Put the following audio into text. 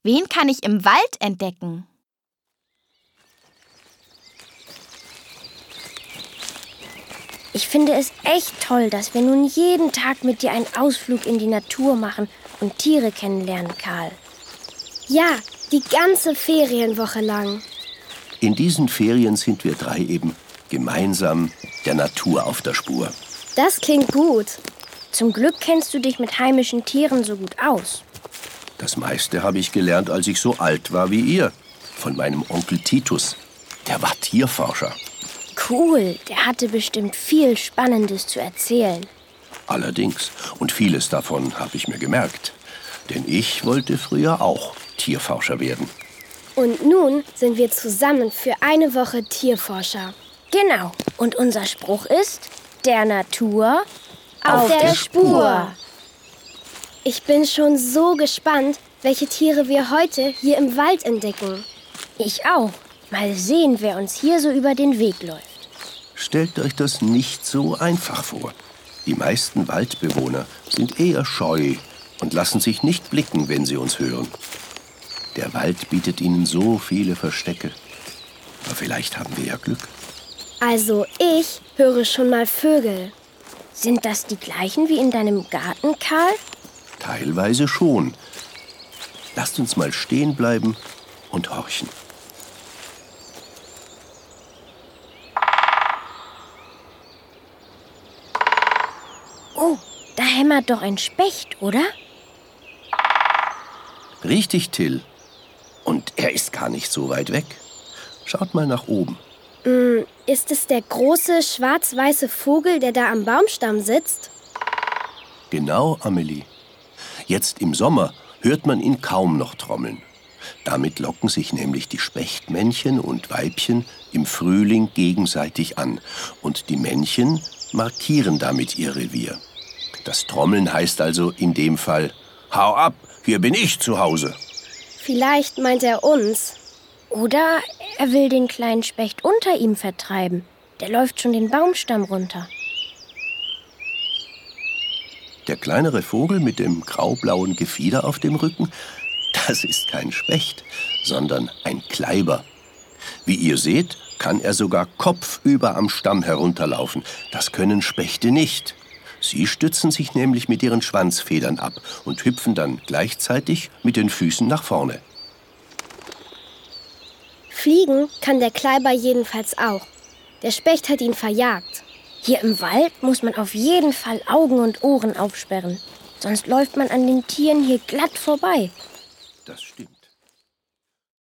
Wen kann ich im Wald entdecken? Ich finde es echt toll, dass wir nun jeden Tag mit dir einen Ausflug in die Natur machen und Tiere kennenlernen, Karl. Ja, die ganze Ferienwoche lang. In diesen Ferien sind wir 3 eben gemeinsam der Natur auf der Spur. Das klingt gut. Zum Glück kennst du dich mit heimischen Tieren so gut aus. Das meiste habe ich gelernt, als ich so alt war wie ihr. Von meinem Onkel Titus. Der war Tierforscher. Cool, der hatte bestimmt viel Spannendes zu erzählen. Allerdings. Und vieles davon habe ich mir gemerkt. Denn ich wollte früher auch Tierforscher werden. Und nun sind wir zusammen für eine Woche Tierforscher. Genau. Und unser Spruch ist: der Natur auf der Spur. Ich bin schon so gespannt, welche Tiere wir heute hier im Wald entdecken. Ich auch. Mal sehen, wer uns hier so über den Weg läuft. Stellt euch das nicht so einfach vor. Die meisten Waldbewohner sind eher scheu und lassen sich nicht blicken, wenn sie uns hören. Der Wald bietet ihnen so viele Verstecke. Aber vielleicht haben wir ja Glück. Also ich höre schon mal Vögel. Sind das die gleichen wie in deinem Garten, Karl? Teilweise schon. Lasst uns mal stehen bleiben und horchen. Oh, da hämmert doch ein Specht, oder? Richtig, Till. Und er ist gar nicht so weit weg. Schaut mal nach oben. Ist es der große, schwarz-weiße Vogel, der da am Baumstamm sitzt? Genau, Amelie. Jetzt im Sommer hört man ihn kaum noch trommeln. Damit locken sich nämlich die Spechtmännchen und Weibchen im Frühling gegenseitig an. Und die Männchen markieren damit ihr Revier. Das Trommeln heißt also in dem Fall: Hau ab, hier bin ich zu Hause. Vielleicht meint er uns. Oder er will den kleinen Specht unter ihm vertreiben. Der läuft schon den Baumstamm runter. Der kleinere Vogel mit dem graublauen Gefieder auf dem Rücken, das ist kein Specht, sondern ein Kleiber. Wie ihr seht, kann er sogar kopfüber am Stamm herunterlaufen. Das können Spechte nicht. Sie stützen sich nämlich mit ihren Schwanzfedern ab und hüpfen dann gleichzeitig mit den Füßen nach vorne. Fliegen kann der Kleiber jedenfalls auch. Der Specht hat ihn verjagt. Hier im Wald muss man auf jeden Fall Augen und Ohren aufsperren. Sonst läuft man an den Tieren hier glatt vorbei. Das stimmt.